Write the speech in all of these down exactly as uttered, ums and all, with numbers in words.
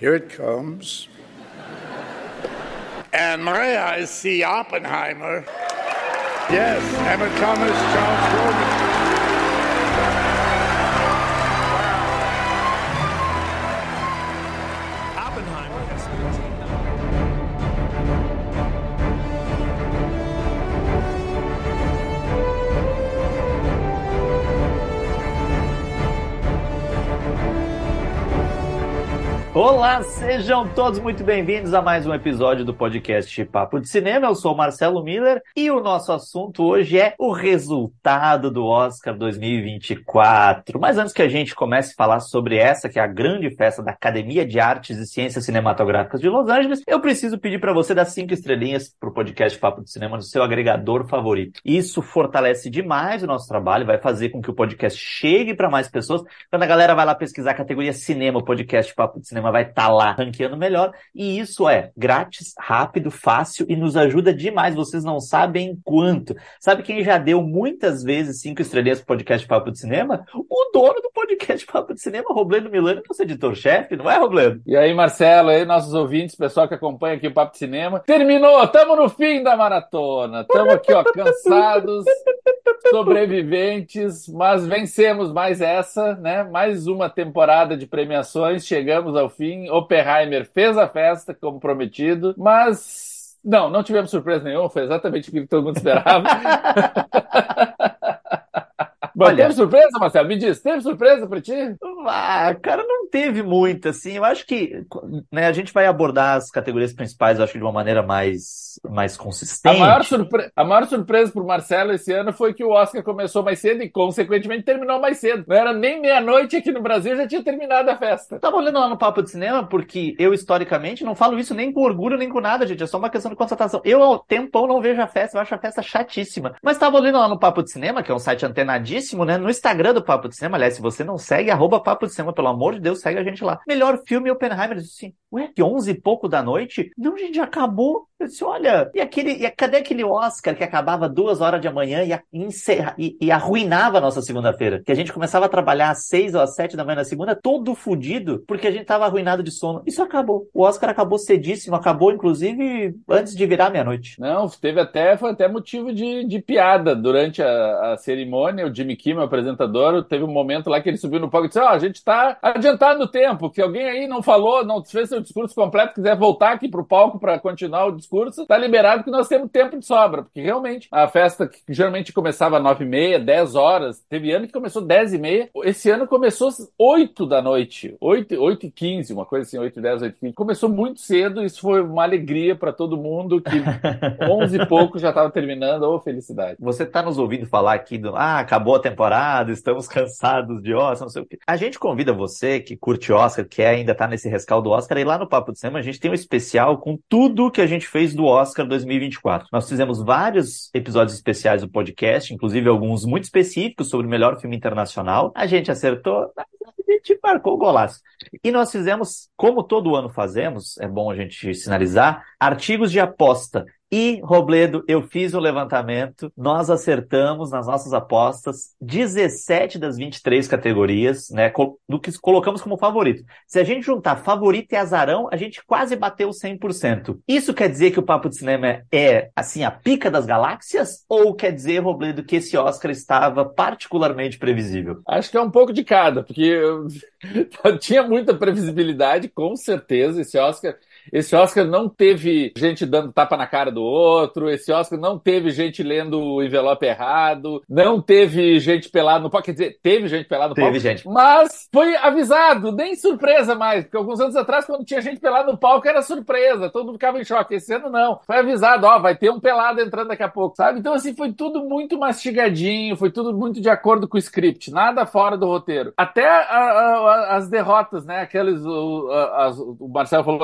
Here it comes. And my eyes see Oppenheimer. Yes, Emma Thomas, Charles Grodin. Olá, sejam todos muito bem-vindos a mais um episódio do podcast Papo de Cinema. Eu sou o Marcelo Miller e o nosso assunto hoje é o resultado do Oscar dois mil e vinte e quatro. Mas antes que a gente comece a falar sobre essa, que é a grande festa da Academia de Artes e Ciências Cinematográficas de Los Angeles, eu preciso pedir para você dar cinco estrelinhas para o podcast Papo de Cinema no seu agregador favorito. Isso fortalece demais o nosso trabalho, vai fazer com que o podcast chegue para mais pessoas. Quando a galera vai lá pesquisar a categoria Cinema, o podcast Papo de Cinema vai estar lá ranqueando melhor, e isso é grátis, rápido, fácil e nos ajuda demais, vocês não sabem quanto. Sabe quem já deu muitas vezes cinco estrelinhas pro podcast Papo de Cinema? O dono do podcast Papo de Cinema, Robledo Milani, nosso editor-chefe, não é, Robledo? E aí, Marcelo, aí, nossos ouvintes, pessoal que acompanha aqui o Papo de Cinema. Terminou, estamos no fim da maratona, estamos aqui, ó, cansados, sobreviventes, mas vencemos mais essa, né? Mais uma temporada de premiações, chegamos ao fim. Oppenheimer fez a festa, como prometido, mas não, não tivemos surpresa nenhuma, foi exatamente o que todo mundo esperava. Mas Olha, teve surpresa, Marcelo? Me diz, teve surpresa pra ti? Ah, cara, não teve muita, assim. Eu acho que, né, a gente vai abordar as categorias principais, eu acho, de uma maneira mais, mais consistente. A maior, surpre... a maior surpresa pro Marcelo esse ano foi que o Oscar começou mais cedo e, consequentemente, terminou mais cedo. Não era nem meia-noite aqui no Brasil, já tinha terminado a festa. Tava olhando lá no Papo de Cinema, porque eu, historicamente, não falo isso nem com orgulho, nem com nada, gente. É só uma questão de constatação. Eu, ao tempão, não vejo a festa, eu acho a festa chatíssima. Mas tava olhando lá no Papo de Cinema, que é um site antenadíssimo, né? No Instagram do Papo de Cinema, aliás, se você não segue, arroba Papo de Cinema, pelo amor de Deus, segue a gente lá. Melhor filme, Oppenheimer. Eu disse assim, ué, que onze e pouco da noite? Não, gente, já acabou. Eu disse, olha, e aquele, e cadê aquele Oscar que acabava duas horas de manhã e, encerra, e, e arruinava a nossa segunda-feira? Que a gente começava a trabalhar às seis ou às sete da manhã na segunda, todo fudido, porque a gente tava arruinado de sono. Isso acabou. O Oscar acabou cedíssimo, acabou, inclusive, antes de virar meia-noite. Não, teve até, foi até motivo de, de piada durante a, a cerimônia. O Jimmy Kimmel, o apresentador, teve um momento lá que ele subiu no palco e disse, ó, oh, a gente tá adiantado no tempo, que alguém aí não falou, não fez seu discurso completo, quiser voltar aqui pro palco para continuar o discurso, tá liberado que nós temos tempo de sobra, porque realmente a festa que geralmente começava às nove e meia, dez horas, teve ano que começou dez e meia, esse ano começou às oito da noite, oito, oito e quinze, uma coisa assim, oito e dez, oito e quinze. Começou muito cedo, isso foi uma alegria para todo mundo, que onze e pouco já estava terminando, ô felicidade. Você tá nos ouvindo falar aqui do, ah, acabou a temporada, estamos cansados de Oscar, não sei o quê. A gente convida você que curte Oscar, que ainda tá nesse rescaldo do Oscar, e lá no Papo de Cinema a gente tem um especial com tudo que a gente fez do Oscar dois mil e vinte e quatro. Nós fizemos vários episódios especiais do podcast, inclusive alguns muito específicos sobre o melhor filme internacional. A gente acertou, a gente marcou o golaço. E nós fizemos, como todo ano fazemos, é bom a gente sinalizar, artigos de aposta. E, Robledo, eu fiz o levantamento, nós acertamos nas nossas apostas dezessete das vinte e três categorias, né, do que colocamos como favorito. Se a gente juntar favorito e azarão, a gente quase bateu cem por cento. Isso quer dizer que o Papo de Cinema é, assim, a pica das galáxias? Ou quer dizer, Robledo, que esse Oscar estava particularmente previsível? Acho que é um pouco de cada, porque eu... tinha muita previsibilidade, com certeza, esse Oscar... Esse Oscar não teve gente dando tapa na cara do outro, esse Oscar não teve gente lendo o envelope errado, não teve gente pelada no palco, quer dizer, teve gente pelada no teve palco, gente. Mas foi avisado, nem surpresa mais, porque alguns anos atrás, quando tinha gente pelada no palco, era surpresa, todo mundo ficava em choque. Esse ano não, foi avisado, ó, vai ter um pelado entrando daqui a pouco, sabe? Então, assim, foi tudo muito mastigadinho, foi tudo muito de acordo com o script, nada fora do roteiro. Até a, a, a, as derrotas, né, aqueles, o, a, as, o Marcelo falou que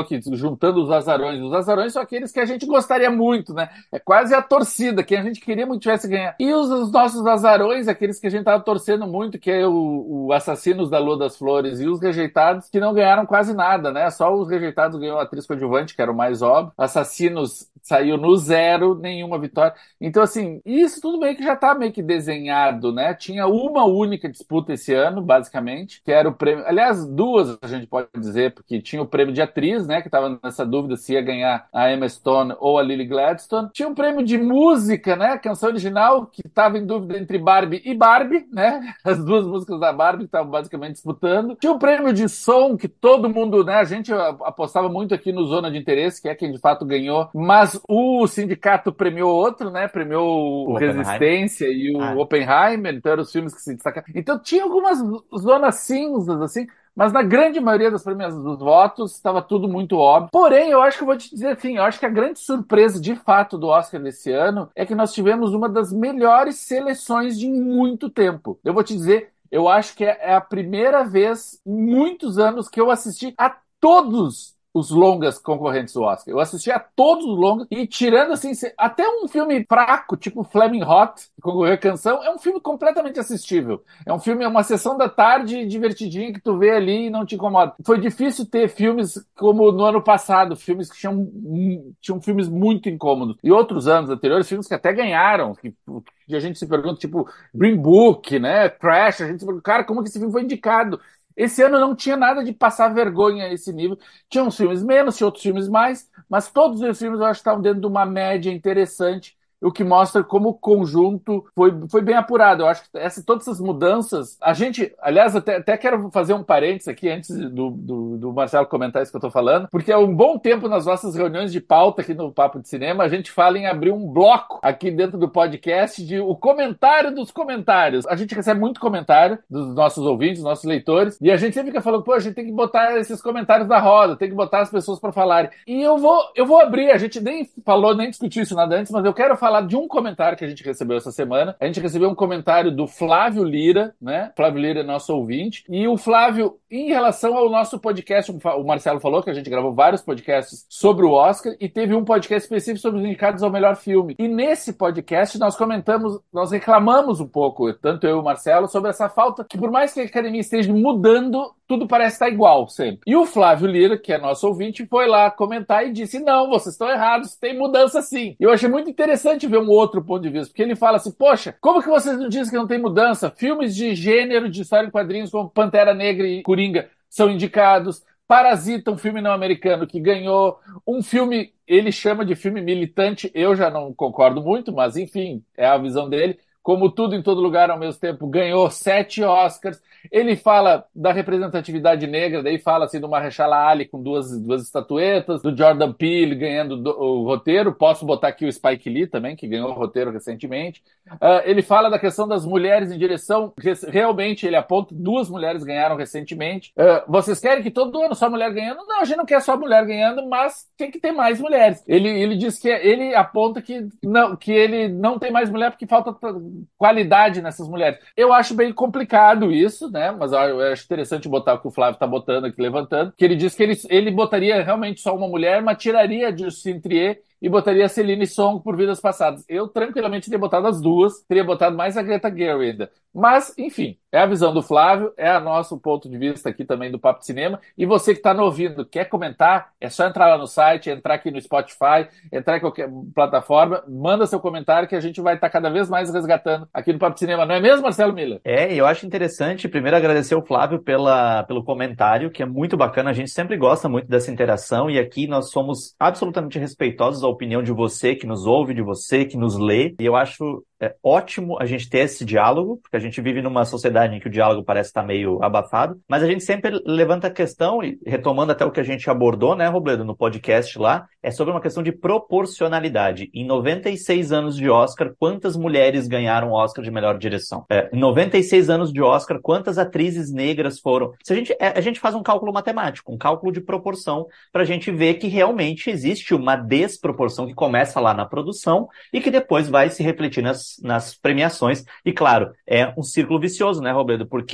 juntando os azarões. Os azarões são aqueles que a gente gostaria muito, né? É quase a torcida, que a gente queria muito tivesse ganhar. E os, os nossos azarões, aqueles que a gente tava torcendo muito, que é o, o Assassinos da Lua das Flores, e os Rejeitados, que não ganharam quase nada, né? Só os Rejeitados ganhou a atriz coadjuvante, que era o mais óbvio. Assassinos saiu no zero, nenhuma vitória. Então, assim, isso tudo meio que já tá meio que desenhado, né? Tinha uma única disputa esse ano, basicamente, que era o prêmio... Aliás, duas, a gente pode dizer, porque tinha o prêmio de atriz, né? Que tava nessa dúvida se ia ganhar a Emma Stone ou a Lily Gladstone. Tinha um prêmio de música, né? Canção original, que tava em dúvida entre Barbie e Barbie, né? As duas músicas da Barbie que estavam basicamente disputando. Tinha um prêmio de som, que todo mundo, né? A gente apostava muito aqui no Zona de Interesse, que é quem de fato ganhou, mas o sindicato premiou outro, né? Premiou o Resistência e o ah. Oppenheimer, então eram os filmes que se destacaram. Então tinha algumas zonas cinzas, assim, mas na grande maioria das premiações dos votos estava tudo muito óbvio. Porém, eu acho que eu vou te dizer assim, eu acho que a grande surpresa de fato do Oscar desse ano é que nós tivemos uma das melhores seleções de muito tempo. Eu vou te dizer, eu acho que é a primeira vez em muitos anos que eu assisti a todos os longas concorrentes do Oscar. Eu assisti a todos os longas e tirando assim, até um filme fraco, tipo Flaming Hot, que concorreu a canção, é um filme completamente assistível. É um filme, é uma sessão da tarde divertidinha que tu vê ali e não te incomoda. Foi difícil ter filmes como no ano passado, filmes que tinham, tinham filmes muito incômodos. E outros anos anteriores, filmes que até ganharam, que, que a gente se pergunta, tipo Green Book, né, Crash, a gente se pergunta, cara, como que esse filme foi indicado? Esse ano não tinha nada de passar vergonha a esse nível. Tinha uns filmes menos, tinha outros filmes mais, mas todos os filmes eu acho que estavam dentro de uma média interessante, o que mostra como o conjunto foi, foi bem apurado. Eu acho que essa, todas essas mudanças... A gente, aliás, até, até quero fazer um parênteses aqui antes do, do, do Marcelo comentar isso que eu estou falando, porque há um bom tempo nas nossas reuniões de pauta aqui no Papo de Cinema, a gente fala em abrir um bloco aqui dentro do podcast de o comentário dos comentários. A gente recebe muito comentário dos nossos ouvintes, dos nossos leitores, e a gente sempre fica falando, pô, a gente tem que botar esses comentários na roda, tem que botar as pessoas para falarem. E eu vou, eu vou abrir, a gente nem falou, nem discutiu isso nada antes, mas eu quero falar falar de um comentário que a gente recebeu essa semana. A gente recebeu um comentário do Flávio Lira, né? Flávio Lira é nosso ouvinte. E o Flávio, em relação ao nosso podcast, o Marcelo falou que a gente gravou vários podcasts sobre o Oscar e teve um podcast específico sobre os indicados ao melhor filme. E nesse podcast nós comentamos, nós reclamamos um pouco, tanto eu e o Marcelo, sobre essa falta que por mais que a academia esteja mudando, tudo parece estar igual sempre. E o Flávio Lira, que é nosso ouvinte, foi lá comentar e disse, não, vocês estão errados, tem mudança sim. E eu achei muito interessante ver um outro ponto de vista, porque ele fala assim, poxa, como que vocês não dizem que não tem mudança? Filmes de gênero, de história em quadrinhos, como Pantera Negra e Coringa, são indicados. Parasita, um filme não americano que ganhou. Um filme, ele chama de filme militante, eu já não concordo muito, mas enfim, é a visão dele. Como Tudo em Todo Lugar ao mesmo tempo, ganhou sete Oscars. Ele fala da representatividade negra, daí fala assim do Mahershala Ali com duas, duas estatuetas, do Jordan Peele ganhando do, o roteiro. Posso botar aqui o Spike Lee também, que ganhou o roteiro recentemente. Uh, ele fala da questão das mulheres em direção. Realmente, ele aponta duas mulheres ganharam recentemente. Uh, vocês querem que todo ano só mulher ganhando? Não, a gente não quer só mulher ganhando, mas tem que ter mais mulheres. Ele, ele diz que ele aponta que, não, que ele não tem mais mulher porque falta qualidade nessas mulheres. Eu acho bem complicado isso, né? Mas eu acho interessante botar o que o Flávio está botando aqui, levantando, que ele diz que ele, ele botaria realmente só uma mulher, mas tiraria a Justine Triet e botaria a Celine Song por vidas passadas. Eu tranquilamente teria botado as duas, teria botado mais a Greta Gerwig ainda. Mas, enfim, é a visão do Flávio, é o nosso ponto de vista aqui também do Papo de Cinema. E você que está nos ouvindo, quer comentar, é só entrar lá no site, entrar aqui no Spotify, entrar em qualquer plataforma, manda seu comentário que a gente vai estar tá cada vez mais resgatando aqui no Papo de Cinema. Não é mesmo, Marcelo Miller? É, e eu acho interessante, primeiro, agradecer ao Flávio pela, pelo comentário, que é muito bacana. A gente sempre gosta muito dessa interação e aqui nós somos absolutamente respeitosos à opinião de você que nos ouve, de você que nos lê. E eu acho é, ótimo a gente ter esse diálogo, porque a gente vive numa sociedade em que o diálogo parece estar meio abafado, mas a gente sempre levanta a questão, e retomando até o que a gente abordou, né, Robledo, no podcast lá, é sobre uma questão de proporcionalidade. Em noventa e seis anos de Oscar, quantas mulheres ganharam o Oscar de melhor direção? É, em noventa e seis anos de Oscar, quantas atrizes negras foram? Se a gente, a gente faz um cálculo matemático, um cálculo de proporção, para a gente ver que realmente existe uma desproporção que começa lá na produção e que depois vai se refletir nas, nas premiações. E claro, é um círculo vicioso, né, Robledo? Porque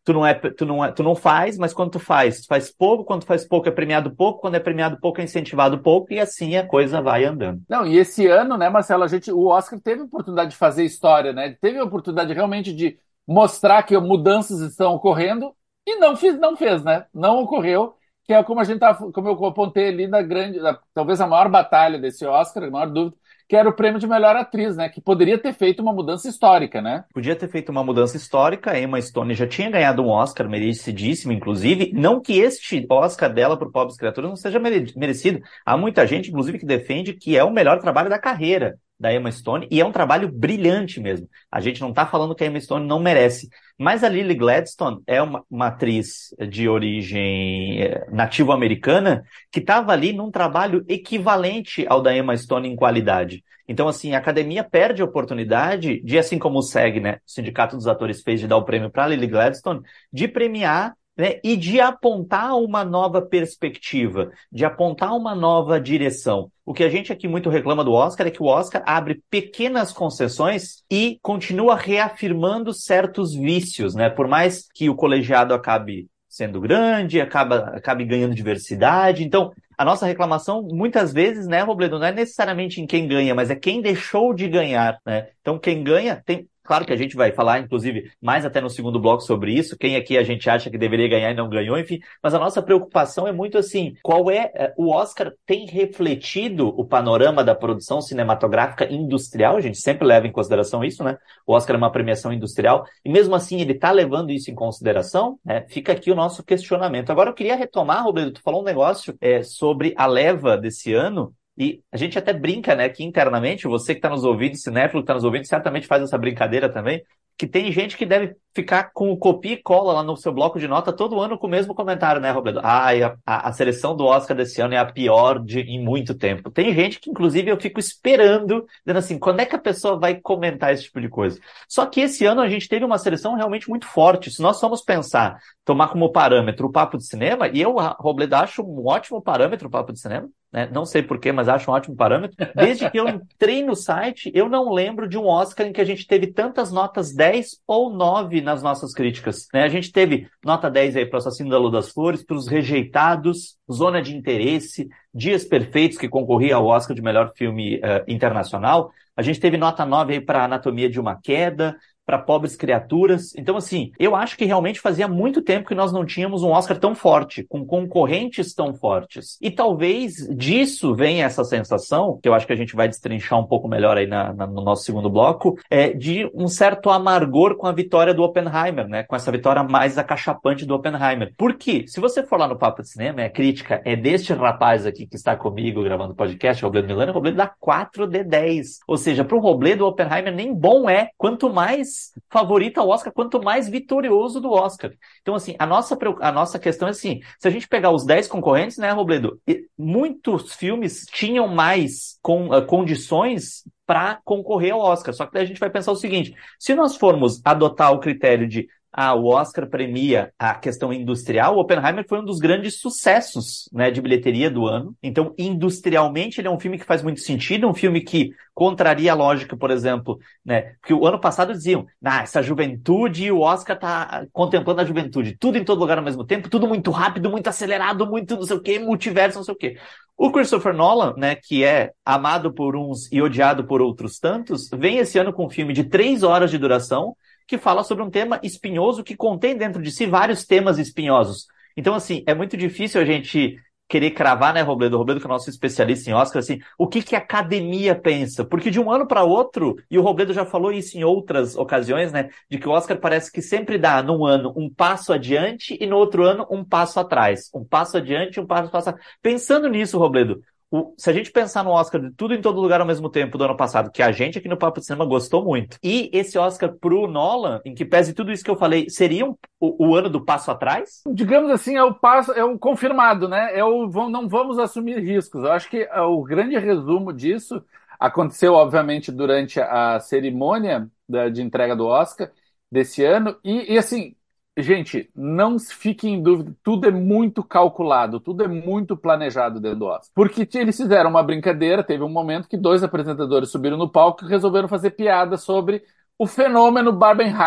tu não, é, tu, não é, tu não faz, mas quando tu faz, tu faz pouco, quando tu faz pouco é premiado pouco, quando é premiado pouco é incentivado pouco, e assim a coisa vai andando. Não, e esse ano, né, Marcelo, a gente, o Oscar teve a oportunidade de fazer história, né? Teve a oportunidade realmente de mostrar que mudanças estão ocorrendo e não fez, não fez, né? Não ocorreu, que é como a gente tá, como eu apontei ali na grande, na- talvez a maior batalha desse Oscar, a maior dúvida, que era o prêmio de melhor atriz, né? Que poderia ter feito uma mudança histórica, né? Podia ter feito uma mudança histórica, a Emma Stone já tinha ganhado um Oscar, merecidíssimo, inclusive. Não que este Oscar dela por Pobres Criaturas não seja mere- merecido. Há muita gente, inclusive, que defende que é o melhor trabalho da carreira da Emma Stone, e é um trabalho brilhante mesmo. A gente não está falando que a Emma Stone não merece. Mas a Lily Gladstone é uma, uma atriz de origem eh, nativo-americana que estava ali num trabalho equivalente ao da Emma Stone em qualidade. Então, assim, a academia perde a oportunidade de, assim como o SEG, né, o Sindicato dos Atores fez de dar o prêmio para Lily Gladstone, de premiar, né, e de apontar uma nova perspectiva, de apontar uma nova direção. O que a gente aqui muito reclama do Oscar é que o Oscar abre pequenas concessões e continua reafirmando certos vícios, né? Por mais que o colegiado acabe sendo grande, acaba, acabe ganhando diversidade. Então, a nossa reclamação, muitas vezes, né, Robledo, não é necessariamente em quem ganha, mas é quem deixou de ganhar, né? Então, quem ganha tem... Claro que a gente vai falar, inclusive, mais até no segundo bloco sobre isso, quem aqui a gente acha que deveria ganhar e não ganhou, enfim, mas a nossa preocupação é muito assim, qual é, o Oscar tem refletido o panorama da produção cinematográfica industrial, a gente sempre leva em consideração isso, né? O Oscar é uma premiação industrial, e mesmo assim ele está levando isso em consideração, né? Fica aqui o nosso questionamento. Agora eu queria retomar, Roberto, tu falou um negócio é, sobre a leva desse ano. E a gente até brinca, né, que internamente, você que está nos ouvindo, cinéfilo que está nos ouvindo, certamente faz essa brincadeira também, que tem gente que deve ficar com o copia e cola lá no seu bloco de nota todo ano com o mesmo comentário, né, Roberto? Ah, a, a seleção do Oscar desse ano é a pior de, em muito tempo. Tem gente que, inclusive, eu fico esperando, dizendo assim, quando é que a pessoa vai comentar esse tipo de coisa? Só que esse ano a gente teve uma seleção realmente muito forte. Se nós formos pensar, tomar como parâmetro o Papo de Cinema, e eu, Robledo, acho um ótimo parâmetro o Papo de Cinema, né? Não sei porquê, mas acho um ótimo parâmetro. Desde que eu entrei no site, eu não lembro de um Oscar em que a gente teve tantas notas dez ou nove nas nossas críticas, né? A gente teve nota dez aí para o Assassino da Lua das Flores, para Os Rejeitados, Zona de Interesse, Dias Perfeitos, que concorria ao Oscar de melhor filme uh, internacional. A gente teve nota nove aí para Anatomia de uma Queda, para Pobres Criaturas. Então, assim, eu acho que realmente fazia muito tempo que nós não tínhamos um Oscar tão forte, com concorrentes tão fortes. E talvez disso venha essa sensação, que eu acho que a gente vai destrinchar um pouco melhor aí na, na, no nosso segundo bloco, é, de um certo amargor com a vitória do Oppenheimer, né? Com essa vitória mais acachapante do Oppenheimer. Porque, se você for lá no Papo de Cinema, a crítica é deste rapaz aqui que está comigo gravando o podcast, Robledo Milano, o Robledo dá quatro de dez. Ou seja, para o Robledo, o Oppenheimer nem bom é, quanto mais favorito ao Oscar, quanto mais vitorioso do Oscar. Então, assim, a nossa, a nossa questão é assim, se a gente pegar os dez concorrentes, né, Robledo, muitos filmes tinham mais com, uh, condições para concorrer ao Oscar, só que daí a gente vai pensar o seguinte, se nós formos adotar o critério de ah, o Oscar premia a questão industrial, o Oppenheimer foi um dos grandes sucessos, né, de bilheteria do ano. Então, industrialmente, ele é um filme que faz muito sentido, um filme que contraria a lógica, por exemplo, né, que o ano passado diziam, ah, essa juventude e o Oscar está contemplando a juventude, tudo em todo lugar ao mesmo tempo, tudo muito rápido, muito acelerado, muito não sei o quê, multiverso, não sei o quê. O Christopher Nolan, né, que é amado por uns e odiado por outros tantos, vem esse ano com um filme de três horas de duração, que fala sobre um tema espinhoso que contém dentro de si vários temas espinhosos. Então, assim, é muito difícil a gente querer cravar, né, Robledo? O Robledo, que é nosso especialista em Oscar, assim, o que, que a academia pensa? Porque de um ano para outro, e o Robledo já falou isso em outras ocasiões, né, de que o Oscar parece que sempre dá, num ano, um passo adiante e no outro ano, um passo atrás. Um passo adiante e um passo atrás. Pensando nisso, Robledo, O, se a gente pensar no Oscar de Tudo em Todo Lugar ao Mesmo Tempo do ano passado, que a gente aqui no Papo de Cinema gostou muito, e esse Oscar pro Nolan, em que pese tudo isso que eu falei, seria um, o, o ano do passo atrás? Digamos assim, é o passo, é o confirmado, né? É o, não vamos assumir riscos. Eu acho que o grande resumo disso aconteceu, obviamente, durante a cerimônia da, de entrega do Oscar desse ano, e, e assim, gente, não fiquem em dúvida, tudo é muito calculado, tudo é muito planejado dentro do Oscar. Porque eles fizeram uma brincadeira, teve um momento que dois apresentadores subiram no palco e resolveram fazer piada sobre o fenômeno Barbenheimer,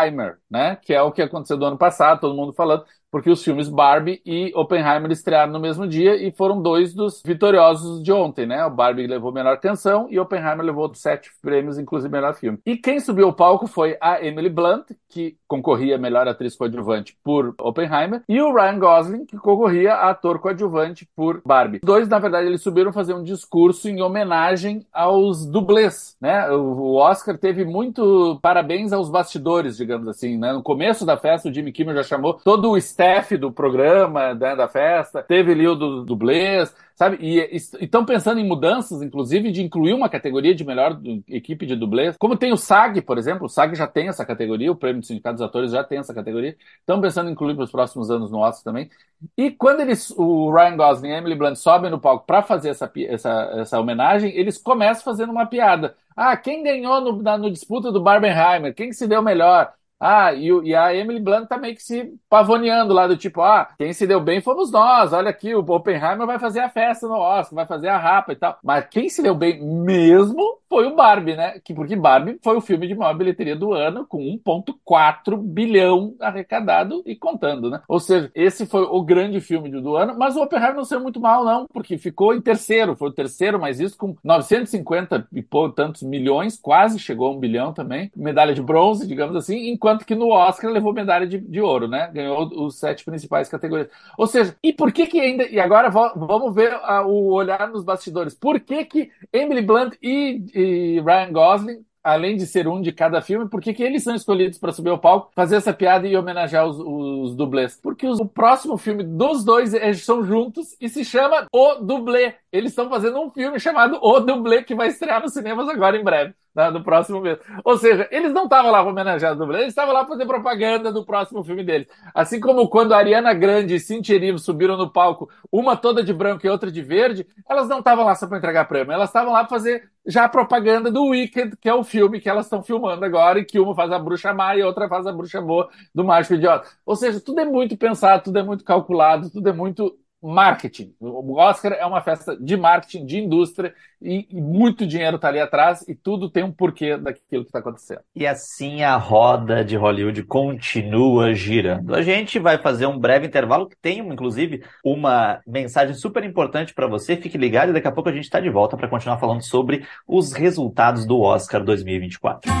né? Que é o que aconteceu do ano passado, todo mundo falando, porque os filmes Barbie e Oppenheimer estrearam no mesmo dia e foram dois dos vitoriosos de ontem, né? O Barbie levou melhor canção e Oppenheimer levou outros sete prêmios, inclusive melhor filme. E quem subiu ao palco foi a Emily Blunt, que concorria a melhor atriz coadjuvante por Oppenheimer, e o Ryan Gosling, que concorria a ator coadjuvante por Barbie. Os dois, na verdade, eles subiram fazer um discurso em homenagem aos dublês, né? O Oscar teve muito parabéns aos bastidores, digamos assim, né? No começo da festa, o Jimmy Kimmel já chamou todo o staff do programa, né, da festa, teve ali o do dublês, sabe? E estão pensando em mudanças, inclusive, de incluir uma categoria de melhor do, equipe de dublês. Como tem o SAG, por exemplo, o SAG já tem essa categoria, o Prêmio do Sindicato dos Atores já tem essa categoria. Estão pensando em incluir para os próximos anos no Oscar também. E quando eles, o Ryan Gosling e a Emily Blunt sobem no palco para fazer essa, essa, essa homenagem, eles começam fazendo uma piada. Ah, quem ganhou no, na, no disputa do Barbenheimer? Quem que se deu melhor? Ah, e, e a Emily Blunt tá meio que se pavoneando lá, do tipo, ah, quem se deu bem fomos nós, olha aqui, o Oppenheimer vai fazer a festa no Oscar, vai fazer a rapa e tal. Mas quem se deu bem mesmo foi o Barbie, né? Que, porque Barbie foi o filme de maior bilheteria do ano, com um vírgula quatro bilhão arrecadado e contando, né? Ou seja, esse foi o grande filme do ano, mas o Oppenheimer não saiu muito mal, não, porque ficou em terceiro, foi o terceiro, mas isso com novecentos e cinquenta e por tantos milhões, quase chegou a um bilhão também, medalha de bronze, digamos assim, enquanto Enquanto que no Oscar levou medalha de, de ouro, né? Ganhou os sete principais categorias. Ou seja, e por que que ainda... E agora vamos ver a, o olhar nos bastidores. Por que que Emily Blunt e, e Ryan Gosling, além de ser um de cada filme, por que que eles são escolhidos para subir ao palco, fazer essa piada e homenagear os, os dublês? Porque os, o próximo filme dos dois, eles são juntos e se chama O Dublê. Eles estão fazendo um filme chamado O Dublê, que vai estrear nos cinemas agora em breve. No próximo mês. Ou seja, eles não estavam lá para homenagear os dublês, eles estavam lá para fazer propaganda do próximo filme deles. Assim como quando a Ariana Grande e Cynthia Erivo subiram no palco, uma toda de branco e outra de verde, elas não estavam lá só para entregar prêmio, elas estavam lá para fazer já a propaganda do Wicked, que é o filme que elas estão filmando agora, e que uma faz a bruxa má e a outra faz a bruxa boa do Mágico Idiota. Ou seja, tudo é muito pensado, tudo é muito calculado, tudo é muito marketing. O Oscar é uma festa de marketing, de indústria, e, e muito dinheiro está ali atrás e tudo tem um porquê daquilo que está acontecendo. E assim a roda de Hollywood continua girando. A gente vai fazer um breve intervalo que tem, inclusive, uma mensagem super importante para você. Fique ligado e daqui a pouco a gente está de volta para continuar falando sobre os resultados do Oscar dois mil e vinte e quatro.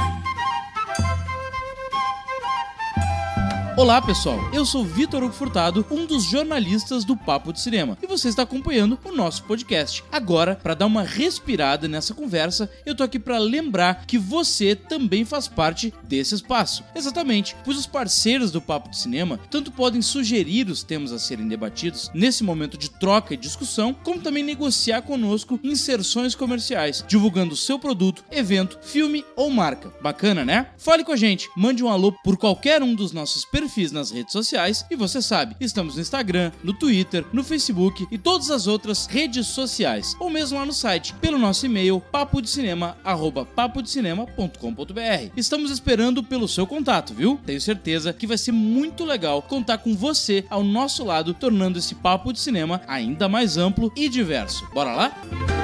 Olá pessoal, eu sou Vitor Hugo Furtado, um dos jornalistas do Papo de Cinema, e você está acompanhando o nosso podcast. Agora, para dar uma respirada nessa conversa, eu tô aqui para lembrar que você também faz parte desse espaço. Exatamente, pois os parceiros do Papo de Cinema tanto podem sugerir os temas a serem debatidos nesse momento de troca e discussão, como também negociar conosco inserções comerciais, divulgando o seu produto, evento, filme ou marca. Bacana, né? Fale com a gente, mande um alô por qualquer um dos nossos perfis nas redes sociais e você sabe, estamos no Instagram, no Twitter, no Facebook e todas as outras redes sociais, ou mesmo lá no site, pelo nosso e-mail papodecinema arroba papodecinema ponto com ponto br. Estamos esperando pelo seu contato, viu? Tenho certeza que vai ser muito legal contar com você ao nosso lado, tornando esse Papo de Cinema ainda mais amplo e diverso. Bora lá?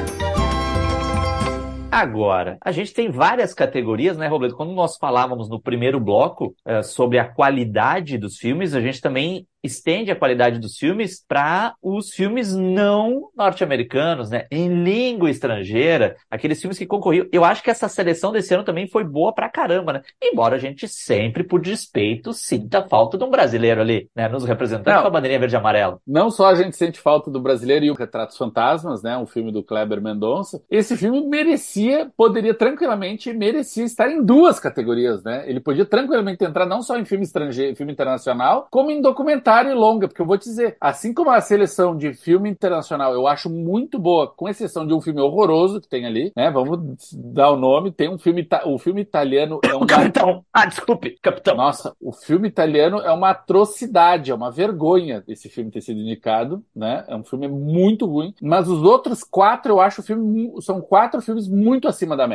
Agora, a gente tem várias categorias, né, Robledo? Quando nós falávamos no primeiro bloco é, sobre a qualidade dos filmes, a gente também estende a qualidade dos filmes para os filmes não norte-americanos, né? Em língua estrangeira, aqueles filmes que concorriam. Eu acho que essa seleção desse ano também foi boa pra caramba, né? Embora a gente sempre, por despeito, sinta falta de um brasileiro ali, né? Nos representando não, com a bandeirinha verde e amarela. Não só a gente sente falta do brasileiro e o Retratos Fantasmas, né? Um filme do Kleber Mendonça. Esse filme merecia, poderia tranquilamente, merecia estar em duas categorias, né? Ele podia tranquilamente entrar não só em filme estrangeiro, filme internacional, como em documentário e longa, porque eu vou te dizer, assim como a seleção de filme internacional eu acho muito boa, com exceção de um filme horroroso que tem ali, né? Vamos dar o nome, tem um filme, o filme italiano é um... Capitão! Ah, desculpe, Capitão! Nossa, o filme italiano é uma atrocidade, é uma vergonha esse filme ter sido indicado, né? É um filme muito ruim, mas os outros quatro eu acho filme, são quatro filmes muito acima da média.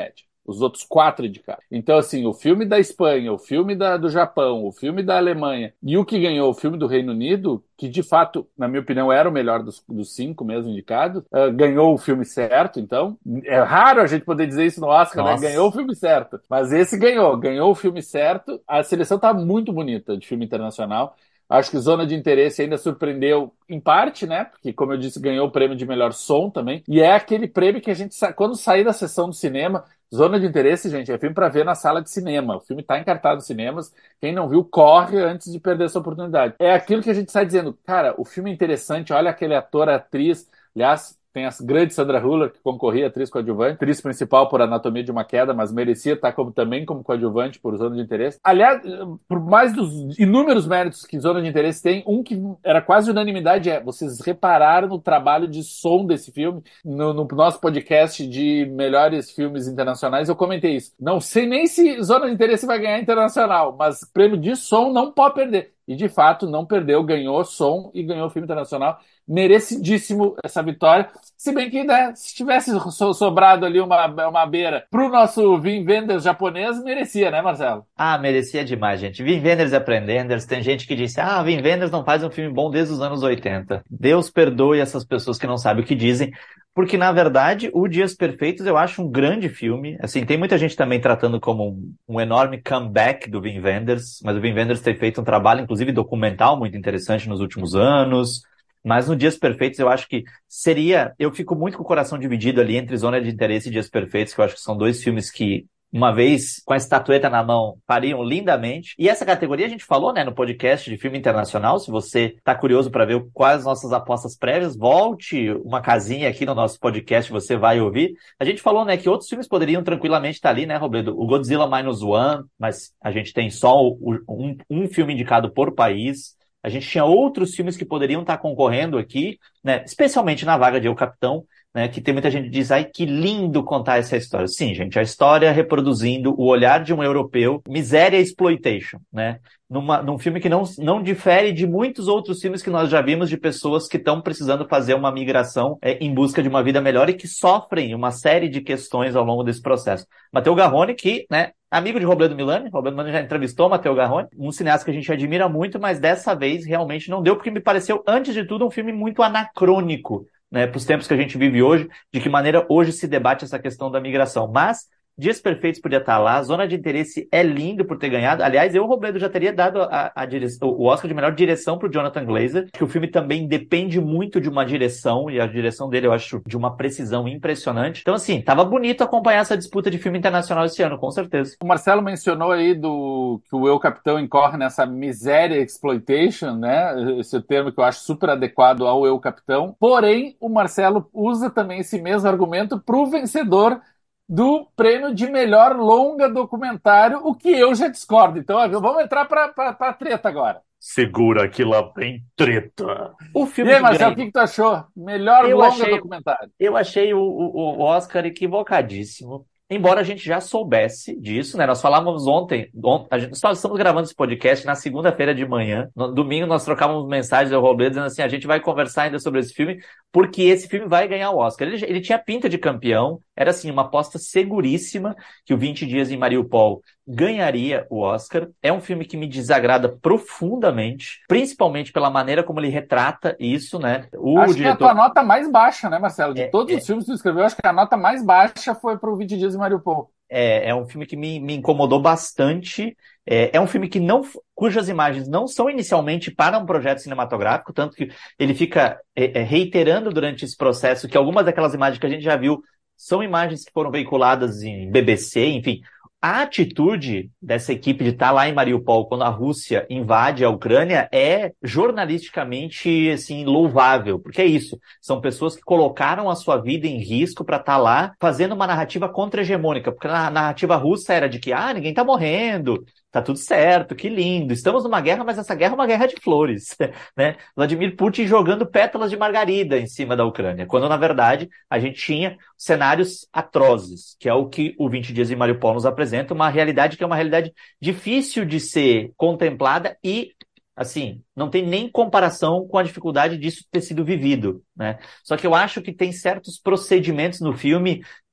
Os outros quatro indicados. Então, assim, o filme da Espanha, o filme da, do Japão, o filme da Alemanha e o que ganhou, o filme do Reino Unido, que de fato, na minha opinião, era o melhor dos, dos cinco mesmo indicados, uh, ganhou o filme certo, então. É raro a gente poder dizer isso no Oscar, Nossa. né? Ganhou o filme certo. Mas esse ganhou, ganhou o filme certo. A seleção tá muito bonita de filme internacional. Acho que Zona de Interesse ainda surpreendeu em parte, né? Porque, como eu disse, ganhou o prêmio de melhor som também. E é aquele prêmio que a gente, quando sair da sessão do cinema, Zona de Interesse, gente, é filme para ver na sala de cinema. O filme está encartado nos cinemas. Quem não viu, corre antes de perder essa oportunidade. É aquilo que a gente sai dizendo, cara, o filme é interessante, olha aquele ator, atriz. Aliás, tem a grande Sandra Hüller, que concorria, atriz coadjuvante, atriz principal por Anatomia de uma Queda, mas merecia estar como, também como coadjuvante por Zona de Interesse. Aliás, por mais dos inúmeros méritos que Zona de Interesse tem, um que era quase unanimidade é, vocês repararam no trabalho de som desse filme? No, no nosso podcast de melhores filmes internacionais, eu comentei isso. Não sei nem se Zona de Interesse vai ganhar internacional, mas prêmio de som não pode perder. E, de fato, não perdeu, ganhou som e ganhou filme internacional. Merecidíssimo essa vitória. Se bem que, né, se tivesse so- sobrado ali uma, uma beira pro nosso Wim Wenders japonês, merecia, né, Marcelo? Ah, merecia demais, gente. Wim Wenders e Aprendenders. Tem gente que disse, ah, Wim Wenders não faz um filme bom desde os anos oitenta. Deus perdoe essas pessoas que não sabem o que dizem. Porque, na verdade, o Dias Perfeitos eu acho um grande filme. Assim, tem muita gente também tratando como um, um enorme comeback do Wim Wenders, mas o Wim Wenders tem feito um trabalho, inclusive documental, muito interessante nos últimos anos. Mas no Dias Perfeitos eu acho que seria... Eu fico muito com o coração dividido ali entre Zona de Interesse e Dias Perfeitos, que eu acho que são dois filmes que, uma vez com a estatueta na mão, fariam lindamente. E essa categoria a gente falou, né, no podcast de filme internacional. Se você está curioso para ver quais as nossas apostas prévias, volte uma casinha aqui no nosso podcast, você vai ouvir. A gente falou, né, que outros filmes poderiam tranquilamente estar ali, né, Robledo? O Godzilla Minus One, mas a gente tem só o, um, um filme indicado por país. A gente tinha outros filmes que poderiam estar concorrendo aqui, né, especialmente na vaga de Eu, Capitão, né, que tem muita gente que diz, ai, que lindo contar essa história. Sim, gente, a história reproduzindo o olhar de um europeu, miséria e exploitation, né, numa, num filme que não, não difere de muitos outros filmes que nós já vimos de pessoas que estão precisando fazer uma migração é, em busca de uma vida melhor e que sofrem uma série de questões ao longo desse processo. Matteo Garrone, que, né, amigo de Robledo Milani, Robledo Milani já entrevistou Matteo Garrone, um cineasta que a gente admira muito, mas dessa vez realmente não deu, porque me pareceu, antes de tudo, um filme muito anacrônico, né, para os tempos que a gente vive hoje, de que maneira hoje se debate essa questão da migração. Mas Dias Perfeitos podia estar lá, Zona de Interesse é lindo por ter ganhado. Aliás, eu, Robledo, já teria dado a, a direção, o Oscar de melhor direção para o Jonathan Glazer, que o filme também depende muito de uma direção, e a direção dele eu acho de uma precisão impressionante. Então, assim, tava bonito acompanhar essa disputa de filme internacional esse ano, com certeza. O Marcelo mencionou aí do que o Eu, Capitão incorre nessa miséria exploitation, né? Esse termo que eu acho super adequado ao Eu, Capitão. Porém, o Marcelo usa também esse mesmo argumento para o vencedor do prêmio de melhor longa documentário, o que eu já discordo. Então, vamos entrar para a treta agora. Segura que lá vem treta. O filme e aí, Marcelo, o ganha... que, que tu achou? Melhor eu longa achei, documentário. Eu achei o, o, o Oscar equivocadíssimo. Embora a gente já soubesse disso, né? Nós falávamos ontem, ontem a gente, nós estamos gravando esse podcast na segunda-feira de manhã. No domingo nós trocávamos mensagens ao Robledo dizendo assim, a gente vai conversar ainda sobre esse filme, porque esse filme vai ganhar o Oscar. Ele, ele tinha pinta de campeão, era assim, uma aposta seguríssima que o vinte Dias em Mariupol ganharia o Oscar. É um filme que me desagrada profundamente, principalmente pela maneira como ele retrata isso, né? O acho diretor... que é a tua nota mais baixa, né, Marcelo? De é, todos é... os filmes que tu escreveu, acho que a nota mais baixa foi pro vinte Dias em Mariupol. É, é um filme que me, me incomodou bastante. É, é um filme que não, cujas imagens não são inicialmente para um projeto cinematográfico, tanto que ele fica é, é, reiterando durante esse processo que algumas daquelas imagens que a gente já viu são imagens que foram veiculadas em B B C, enfim. A atitude dessa equipe de estar lá em Mariupol quando a Rússia invade a Ucrânia é jornalisticamente, assim, louvável, porque é isso, são pessoas que colocaram a sua vida em risco para estar lá fazendo uma narrativa contra-hegemônica, porque a narrativa russa era de que, ah, ninguém tá morrendo, tá tudo certo, que lindo, estamos numa guerra, mas essa guerra é uma guerra de flores, né? Vladimir Putin jogando pétalas de margarida em cima da Ucrânia, quando na verdade a gente tinha cenários atrozes, que é o que o vinte Dias em Mariupol nos apresenta, uma realidade que é uma realidade difícil de ser contemplada e, assim, não tem nem comparação com a dificuldade disso ter sido vivido, né? Só que eu acho que tem certos procedimentos no filme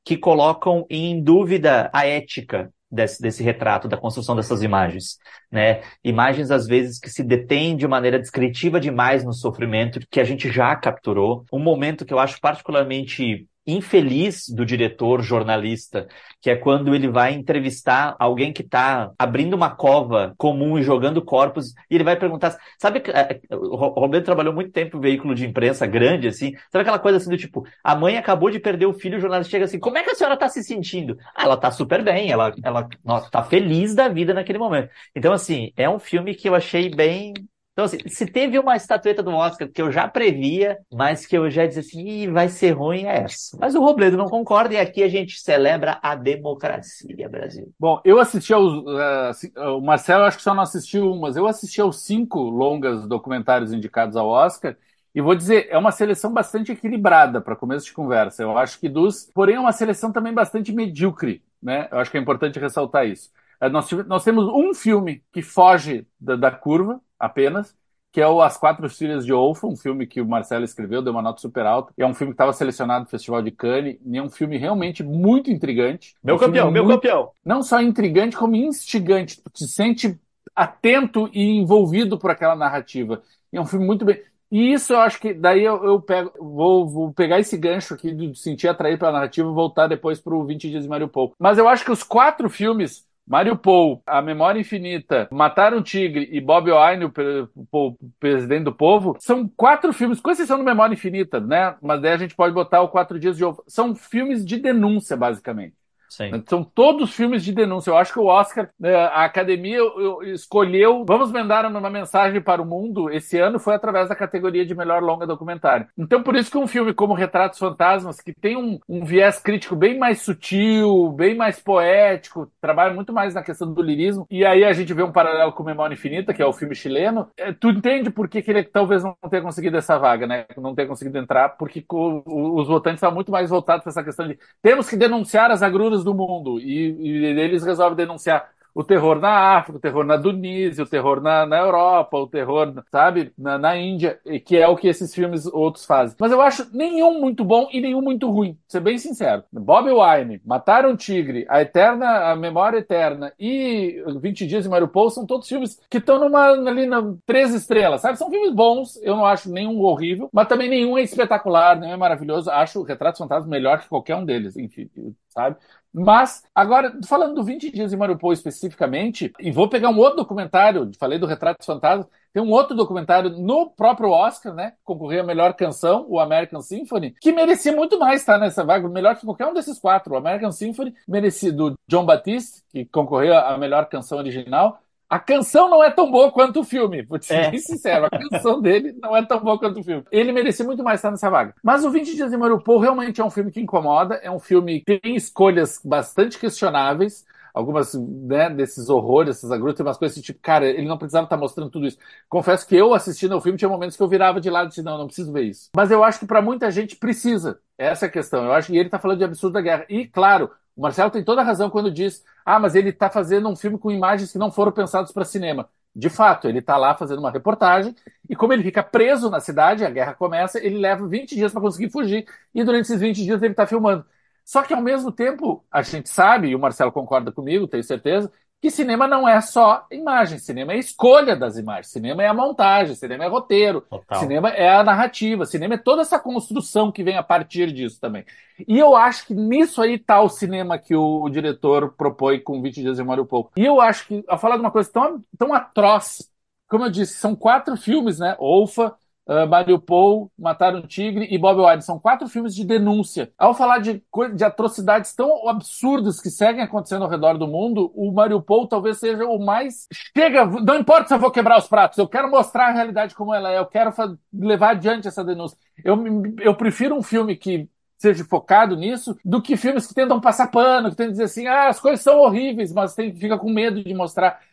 que colocam em dúvida a ética Desse, desse retrato, da construção dessas imagens, né? Imagens, às vezes, que se detêm de maneira descritiva demais no sofrimento, que a gente já capturou. Um momento que eu acho particularmente infeliz do diretor jornalista, que é quando ele vai entrevistar alguém que está abrindo uma cova comum e jogando corpos, e ele vai perguntar, sabe, o Robledo trabalhou muito tempo em veículo de imprensa grande, assim, sabe aquela coisa assim do tipo, a mãe acabou de perder o filho, o jornalista chega assim, como é que a senhora está se sentindo? Ah, ela está super bem, ela, ela nossa, tá feliz da vida naquele momento. Então, assim, é um filme que eu achei bem... Então, assim, se teve uma estatueta do Oscar que eu já previa, mas que eu já disse assim, Ih, vai ser ruim, é essa. Mas o Robledo não concorda e aqui a gente celebra a democracia, Brasil. Bom, eu assisti aos... Uh, o Marcelo acho que só não assistiu um, mas eu assisti aos cinco longas documentários indicados ao Oscar e vou dizer, é uma seleção bastante equilibrada para começo de conversa. Eu acho que dos... Porém, é uma seleção também bastante medíocre, né? Eu acho que é importante ressaltar isso. Uh, nós, nós temos um filme que foge da, da curva, apenas, que é o As Quatro Filhas de Olfa, um filme que o Marcelo escreveu, deu uma nota super alta. É um filme que estava selecionado no Festival de Cannes, e é um filme realmente muito intrigante. Meu um campeão, meu muito, campeão. Não só intrigante, como instigante. Tu te sente atento e envolvido por aquela narrativa. E é um filme muito bem... E isso eu acho que, daí eu, eu pego, vou, vou pegar esse gancho aqui de sentir atraído pela narrativa e voltar depois para o vinte Dias de Mariupol. Mas eu acho que os quatro filmes... Mariupol, A Memória Infinita, Matar um Tigre e Bob Wine, o, o, o presidente do povo, são quatro filmes, com exceção do Memória Infinita, né? Mas daí a gente pode botar o Quatro Dias de Ovo. São filmes de denúncia, basicamente. Sim. São todos filmes de denúncia. Eu acho que o Oscar, a Academia escolheu, vamos mandar uma mensagem para o mundo, esse ano foi através da categoria de melhor longa documentário. Então, por isso que um filme como Retratos Fantasmas, que tem um, um viés crítico bem mais sutil, bem mais poético, trabalha muito mais na questão do lirismo, e aí a gente vê um paralelo com Memória Infinita, que é o filme chileno, é, tu entende por que, que ele talvez não tenha conseguido essa vaga, né? Não tenha conseguido entrar, porque o, o, os votantes estavam muito mais voltados para essa questão de temos que denunciar as agruras do mundo, e, e eles resolvem denunciar o terror na África, o terror na Tunísia, o terror na, na Europa, o terror, sabe, na, na Índia, que é o que esses filmes outros fazem. Mas eu acho nenhum muito bom e nenhum muito ruim, pra ser bem sincero. Bob Wine, Matar um Tigre, A Eterna, A Memória Eterna e vinte Dias de Mariupol são todos filmes que estão numa, ali na três estrelas, sabe? São filmes bons, eu não acho nenhum horrível, mas também nenhum é espetacular, nenhum é maravilhoso. Acho o Retratos Fantasmas melhor que qualquer um deles, enfim, sabe? Mas, agora, falando do vinte Dias de Mariupol especificamente, e vou pegar um outro documentário, falei do Retratos Fantasmas, tem um outro documentário no próprio Oscar, né, concorreu a melhor canção, o American Symphony, que merecia muito mais estar nessa vaga, melhor que qualquer um desses quatro. O American Symphony merecia do John Batiste, que concorreu a melhor canção original. A canção não é tão boa quanto o filme, vou te ser É. bem sincero, a canção dele não é tão boa quanto o filme. Ele merecia muito mais estar nessa vaga. Mas o vinte Dias de Mariupol realmente é um filme que incomoda, é um filme que tem escolhas bastante questionáveis, algumas, né, desses horrores, essas agruras, tem umas coisas assim, tipo, cara, ele não precisava estar mostrando tudo isso. Confesso que eu assistindo ao filme tinha momentos que eu virava de lado e disse, não, não preciso ver isso. Mas eu acho que para muita gente precisa, essa é a questão. Eu acho que ele tá falando de absurdo da guerra. E, claro, o Marcelo tem toda a razão quando diz, ah, mas ele está fazendo um filme com imagens que não foram pensadas para cinema. De fato, ele está lá fazendo uma reportagem e como ele fica preso na cidade, a guerra começa, ele leva vinte dias para conseguir fugir e durante esses vinte dias ele está filmando. Só que, ao mesmo tempo, a gente sabe, e o Marcelo concorda comigo, tenho certeza, que cinema não é só imagem, cinema é a escolha das imagens, cinema é a montagem, cinema é roteiro, Total. Cinema é a narrativa, cinema é toda essa construção que vem a partir disso também. E eu acho que nisso aí está o cinema que o, o diretor propõe com vinte Dias de Mariupol. E eu acho que, ao falar de uma coisa tão, tão atroz, como eu disse, são quatro filmes, né? Olfa, Uh, Mariupol, Matar um Tigre e Bob Wine. São quatro filmes de denúncia. Ao falar de, de atrocidades tão absurdas que seguem acontecendo ao redor do mundo, o Mariupol talvez seja o mais... Chega, não importa se eu vou quebrar os pratos, eu quero mostrar a realidade como ela é, eu quero levar adiante essa denúncia. Eu, eu prefiro um filme que seja focado nisso, do que filmes que tentam passar pano, que tentam dizer assim, ah, as coisas são horríveis, mas tem, fica com medo de mostrar.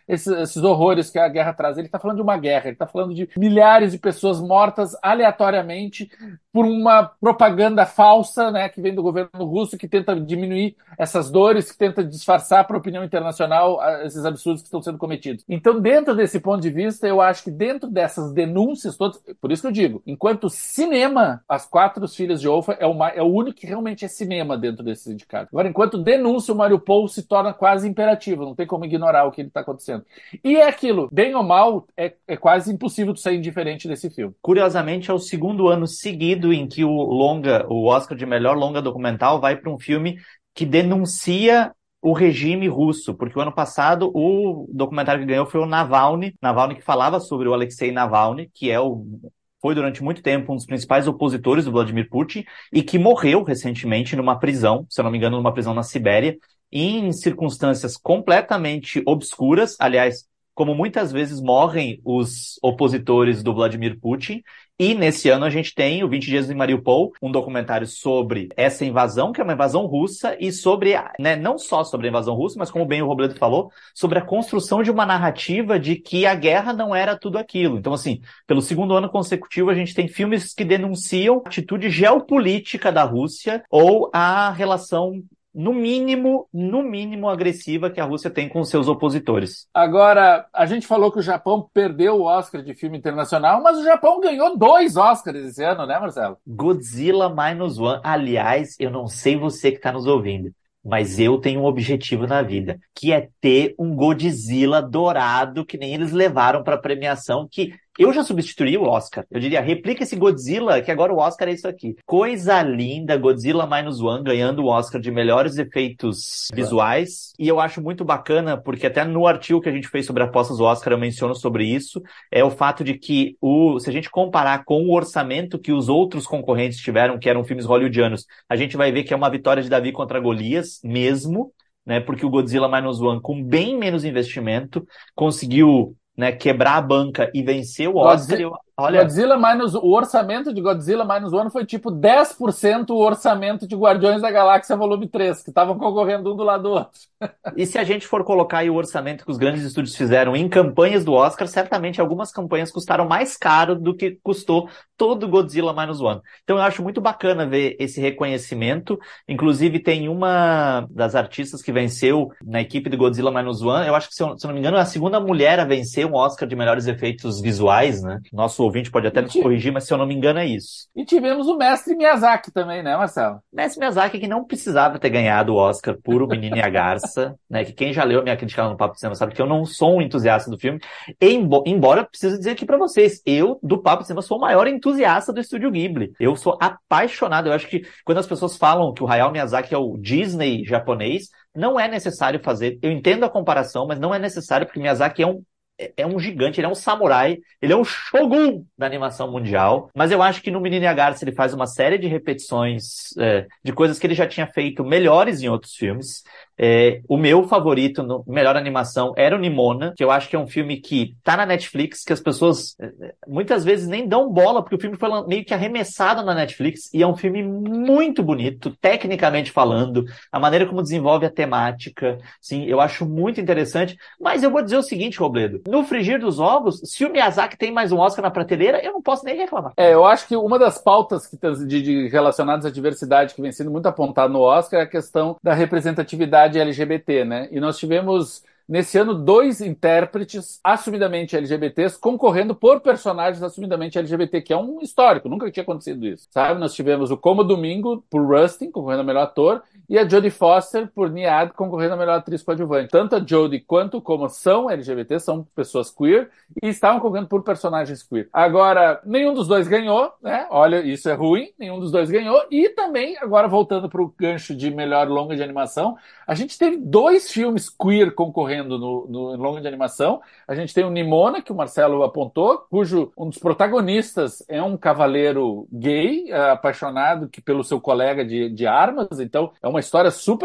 esses, esses horrores que a guerra traz. Ele está falando de uma guerra, ele está falando de milhares de pessoas mortas aleatoriamente por uma propaganda falsa, né, que vem do governo russo, que tenta diminuir essas dores, que tenta disfarçar para a opinião internacional esses absurdos que estão sendo cometidos. Então, dentro desse ponto de vista, eu acho que dentro dessas denúncias todas, por isso que eu digo, enquanto cinema, As Quatro Filhas de Olfa é o, é o único que realmente é cinema dentro desse sindicato. Agora, enquanto denúncia, o Mariupol se torna quase imperativo, não tem como ignorar o que está acontecendo. E é aquilo, bem ou mal, é, é quase impossível de sair indiferente desse filme. Curiosamente, é o segundo ano seguido em que o longa, o Oscar de melhor longa documental vai para um filme que denuncia o regime russo, porque o ano passado o documentário que ganhou foi o Navalny, Navalny que falava sobre o Alexei Navalny, que é o foi durante muito tempo um dos principais opositores do Vladimir Putin e que morreu recentemente numa prisão, se eu não me engano, numa prisão na Sibéria, em circunstâncias completamente obscuras, aliás, como muitas vezes morrem os opositores do Vladimir Putin. E nesse ano a gente tem o vinte Dias em Mariupol, um documentário sobre essa invasão, que é uma invasão russa, e sobre, né, não só sobre a invasão russa, mas como bem o Robledo falou, sobre a construção de uma narrativa de que a guerra não era tudo aquilo. Então, assim, pelo segundo ano consecutivo a gente tem filmes que denunciam a atitude geopolítica da Rússia ou a relação no mínimo, no mínimo agressiva que a Rússia tem com seus opositores. Agora, a gente falou que o Japão perdeu o Oscar de filme internacional, mas o Japão ganhou dois Oscars esse ano, né, Marcelo? Godzilla Minus One. Aliás, eu não sei você que está nos ouvindo, mas eu tenho um objetivo na vida, que é ter um Godzilla dourado, que nem eles levaram para a premiação, que eu já substituí o Oscar. Eu diria, replica esse Godzilla, que agora o Oscar é isso aqui. Coisa linda, Godzilla Minus One ganhando o Oscar de melhores efeitos visuais. E eu acho muito bacana, porque até no artigo que a gente fez sobre apostas do Oscar eu menciono sobre isso, é o fato de que, o, se a gente comparar com o orçamento que os outros concorrentes tiveram, que eram filmes hollywoodianos, a gente vai ver que é uma vitória de Davi contra Golias mesmo, né? Porque o Godzilla Minus One, com bem menos investimento, conseguiu, né, quebrar a banca e vencer o Oscar. Godzilla, Olha, Godzilla minus, o orçamento de Godzilla Minus One foi tipo dez por cento o orçamento de Guardiões da Galáxia Volume três, que estavam concorrendo um do lado do outro. E se a gente for colocar aí o orçamento que os grandes estúdios fizeram em campanhas do Oscar, certamente algumas campanhas custaram mais caro do que custou todo o Godzilla Minus One. Então eu acho muito bacana ver esse reconhecimento. Inclusive tem uma das artistas que venceu na equipe do Godzilla Minus One, eu acho que, se eu, se eu não me engano, é a segunda mulher a vencer um Oscar de melhores efeitos visuais, né? Nosso ouvinte pode até nos corrigir, mas se eu não me engano é isso. E tivemos o mestre Miyazaki também, né, Marcelo? Mestre Miyazaki, que não precisava ter ganhado o Oscar por O Menino e a Garça, né? Que quem já leu a minha crítica lá no Papo de Cinema sabe que eu não sou um entusiasta do filme. Embo- embora eu preciso dizer aqui pra vocês, eu, do Papo de Cinema, sou o maior entusiasta do Estúdio Ghibli. Eu sou apaixonado. Eu acho que quando as pessoas falam que o Hayao Miyazaki é o Disney japonês, não é necessário fazer. Eu entendo a comparação, mas não é necessário, porque Miyazaki é um é um gigante, ele é um samurai, ele é um shogun da animação mundial, mas eu acho que no Menino e a Garça ele faz uma série de repetições é, de coisas que ele já tinha feito melhores em outros filmes. É, o meu favorito no melhor animação era o Nimona, que eu acho que é um filme que tá na Netflix, que as pessoas é, muitas vezes nem dão bola, porque o filme foi meio que arremessado na Netflix, e é um filme muito bonito, tecnicamente falando, a maneira como desenvolve a temática, sim, eu acho muito interessante, mas eu vou dizer o seguinte, Robledo, no frigir dos ovos, se o Miyazaki tem mais um Oscar na prateleira, eu não posso nem reclamar. É, eu acho que uma das pautas que, de, de, relacionadas à diversidade que vem sendo muito apontada no Oscar é a questão da representatividade L G B T, né? E nós tivemos, nesse ano, dois intérpretes assumidamente L G B Ts concorrendo por personagens assumidamente L G B T, que é um histórico, nunca tinha acontecido isso, sabe? Nós tivemos o Como Domingo por Rustin, concorrendo ao melhor ator, e a Jodie Foster por Niad, concorrendo à melhor atriz coadjuvante. Tanto a Jodie quanto o Como são L G B T, são pessoas queer, e estavam concorrendo por personagens queer. Agora, nenhum dos dois ganhou, né? Olha, isso é ruim, nenhum dos dois ganhou, e também, agora voltando para o gancho de melhor longa de animação, a gente teve dois filmes queer concorrendo no, no longa de animação. A gente tem o Nimona, que o Marcelo apontou, cujo um dos protagonistas é um cavaleiro gay, apaixonado que, pelo seu colega de, de armas, então é uma história super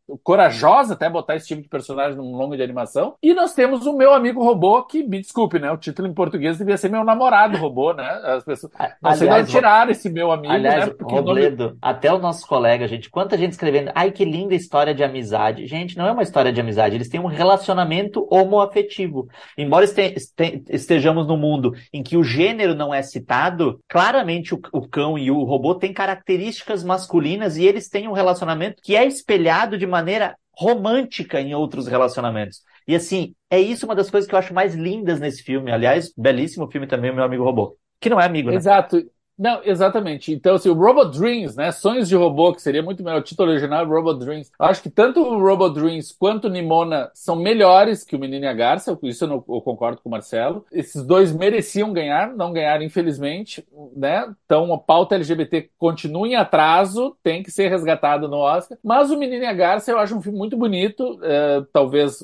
corajosa até botar esse tipo de personagem num longo de animação. E nós temos o Meu Amigo Robô, que, me desculpe, né? O título em português devia ser Meu Namorado Robô, né? As pessoas... Não sei de onde tiraram esse Meu Amigo, aliás, né? Porque Robledo, nome... até o nosso colega, gente, quanta gente escrevendo, ai, que linda história de amizade. Gente, não é uma história de amizade, eles têm um relacionamento homoafetivo. Embora este, este, estejamos num mundo em que o gênero não é citado, claramente o, o cão e o robô têm características masculinas e eles têm um relacionamento que é espelhado de maneira romântica em outros relacionamentos. E assim, é isso uma das coisas que eu acho mais lindas nesse filme. Aliás, belíssimo filme também, o Meu Amigo Robô. Que não é amigo, né? Exato. Não, exatamente. Então, assim, o Robot Dreams, né? Sonhos de Robô, que seria muito melhor. O título original é Robot Dreams. Eu acho que tanto o Robot Dreams quanto o Nimona são melhores que o Menino e a Garça. Isso eu, não, eu concordo com o Marcelo. Esses dois mereciam ganhar, não ganharam, infelizmente, né? Então, a pauta L G B T continua em atraso, tem que ser resgatada no Oscar. Mas o Menino e a Garça eu acho um filme muito bonito. É, talvez,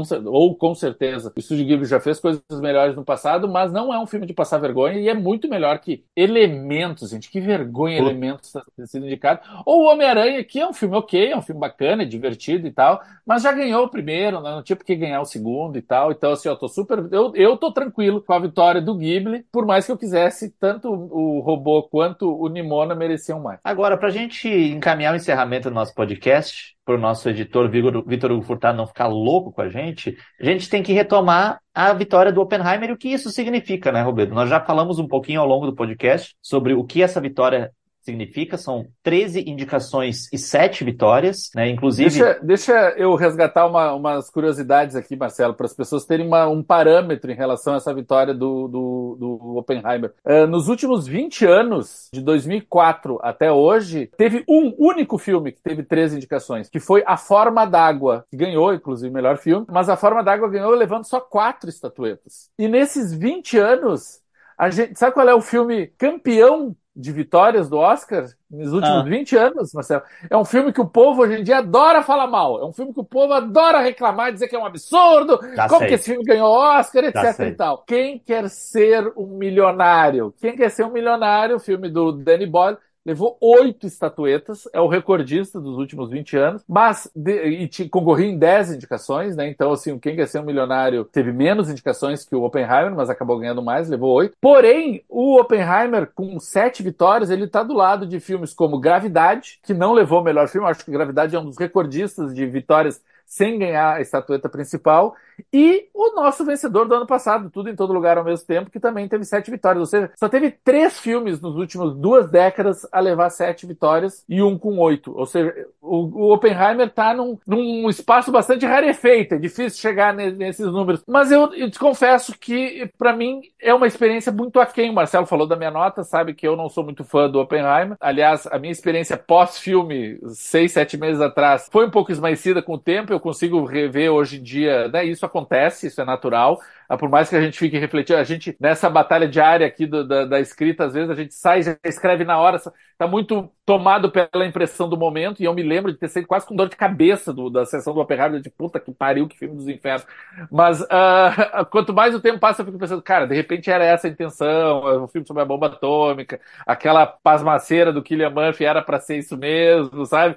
ou com certeza, o Estúdio Ghibli já fez coisas melhores no passado, mas não é um filme de passar vergonha e é muito melhor que Elementos. Elementos, gente, que vergonha Pô. Elementos ter sido indicado. Ou o Homem-Aranha, que é um filme ok, é um filme bacana, é divertido e tal, mas já ganhou o primeiro, né? Não tinha por que ganhar o segundo e tal. Então, assim, eu tô super. Eu, eu tô tranquilo com a vitória do Ghibli, por mais que eu quisesse, tanto o Robô quanto o Nimona mereciam mais. Agora, pra gente encaminhar o encerramento do nosso podcast, para o nosso editor Vitor Hugo Furtado não ficar louco com a gente, a gente tem que retomar a vitória do Oppenheimer e o que isso significa, né, Roberto? Nós já falamos um pouquinho ao longo do podcast sobre o que essa vitória significa. São treze indicações e sete vitórias, né? Inclusive... Deixa, deixa eu resgatar uma, umas curiosidades aqui, Marcelo, para as pessoas terem uma, um parâmetro em relação a essa vitória do, do, do Oppenheimer. Uh, nos últimos vinte anos, de dois mil e quatro até hoje, teve um único filme que teve treze indicações, que foi A Forma d'Água, que ganhou, inclusive, o melhor filme, mas A Forma d'Água ganhou levando só quatro estatuetas. E nesses vinte anos, a gente, sabe qual é o filme campeão de vitórias do Oscar nos últimos ah. vinte anos, Marcelo? É um filme que o povo hoje em dia adora falar mal. É um filme que o povo adora reclamar, dizer que é um absurdo, Já como sei. que esse filme ganhou Oscar, etc e tal. Quem quer ser um milionário? Quem quer ser um milionário? O filme do Danny Boyle levou oito estatuetas, é o recordista dos últimos vinte anos, mas de, e te, concorria em dez indicações, né? Então, assim, Quem Quer Ser um Milionário teve menos indicações que o Oppenheimer, mas acabou ganhando mais, levou oito. Porém, o Oppenheimer, com sete vitórias, ele tá do lado de filmes como Gravidade, que não levou o melhor filme, acho que Gravidade é um dos recordistas de vitórias sem ganhar a estatueta principal, e o nosso vencedor do ano passado, Tudo em Todo Lugar ao Mesmo Tempo, que também teve sete vitórias, ou seja, só teve três filmes nos últimos duas décadas a levar sete vitórias e um com oito, ou seja, o, o Oppenheimer tá num, num espaço bastante rarefeito, é difícil chegar nesses números, mas eu, eu te confesso que para mim é uma experiência muito aquém. O Marcelo falou da minha nota, sabe que eu não sou muito fã do Oppenheimer, aliás, a minha experiência pós-filme, seis, sete meses atrás, foi um pouco esmaecida com o tempo, eu consigo rever hoje em dia, né? Isso acontece, isso é natural. Por mais que a gente fique refletindo, a gente, nessa batalha diária aqui do, da, da escrita, às vezes a gente sai, já escreve na hora, tá muito tomado pela impressão do momento, e eu me lembro de ter sido quase com dor de cabeça do, da sessão do Oppenheimer, de puta que pariu, que filme dos infernos. Mas uh, quanto mais o tempo passa, eu fico pensando, cara, de repente era essa a intenção, o filme sobre a bomba atômica, aquela pasmaceira do Cillian Murphy era pra ser isso mesmo, sabe?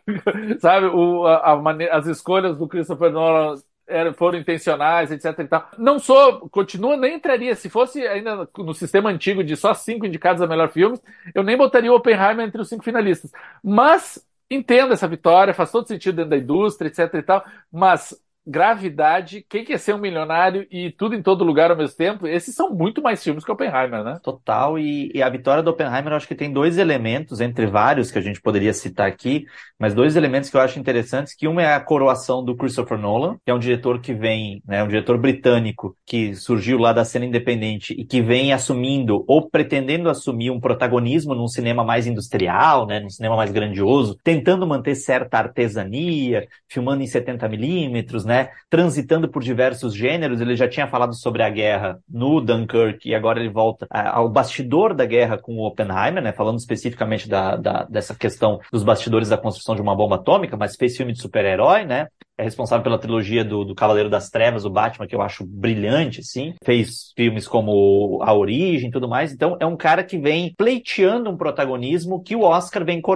sabe, o, a, a mane- as escolhas do Christopher Nolan foram intencionais, etc e tal. Não sou, continua, nem entraria, se fosse ainda no sistema antigo de só cinco indicados a melhor filme, eu nem botaria o Oppenheimer entre os cinco finalistas. Mas entendo essa vitória, faz todo sentido dentro da indústria, etc e tal, mas Gravidade, Quem Quer Ser um Milionário e Tudo em Todo Lugar ao Mesmo Tempo, esses são muito mais filmes que Oppenheimer, né? Total, e, e a vitória do Oppenheimer eu acho que tem dois elementos, entre vários que a gente poderia citar aqui, mas dois elementos que eu acho interessantes, que um é a coroação do Christopher Nolan, que é um diretor que vem, né, um diretor britânico que surgiu lá da cena independente e que vem assumindo, ou pretendendo assumir um protagonismo num cinema mais industrial, né, num cinema mais grandioso, tentando manter certa artesania, filmando em setenta milímetros, né, Né, transitando por diversos gêneros. Ele já tinha falado sobre a guerra no Dunkirk e agora ele volta ao bastidor da guerra com o Oppenheimer, né, falando especificamente da, da, dessa questão dos bastidores da construção de uma bomba atômica, mas fez filme de super-herói, né? É responsável pela trilogia do, do Cavaleiro das Trevas, o Batman, que eu acho brilhante, sim. Fez filmes como A Origem e tudo mais. Então, é um cara que vem pleiteando um protagonismo que o Oscar vem coroar.